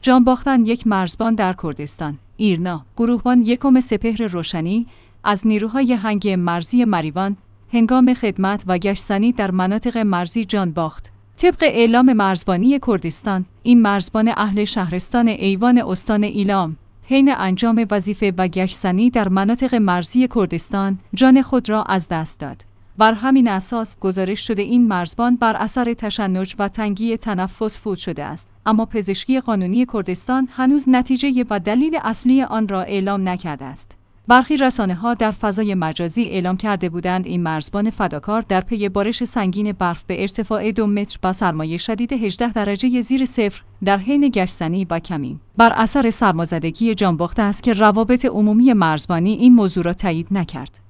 جان باختن یک مرزبان در کردستان. ایرنا، گروهبان یکم سپهر روشنی از نیروهای هنگ مرزی مریوان هنگام خدمت و گشتنی در مناطق مرزی جان باخت. طبق اعلام مرزبانی کردستان، این مرزبان اهل شهرستان ایوان استان ایلام حین انجام وظیفه و گشتنی در مناطق مرزی کردستان جان خود را از دست داد. بر همین اساس گزارش شده این مرزبان بر اثر تشنج و تنگی تنفس فوت شده است، اما پزشکی قانونی کردستان هنوز نتیجه و دلیل اصلی آن را اعلام نکرده است. برخی رسانه‌ها در فضای مجازی اعلام کرده بودند این مرزبان فداکار در پی بارش سنگین برف به ارتفاع 2 متر با سرمایه شدید 18 درجه زیر صفر در حین گشتنی و کمین بر اثر سرمازدگی جان باخته است که روابط عمومی مرزبانی این موضوع را تایید نکرد.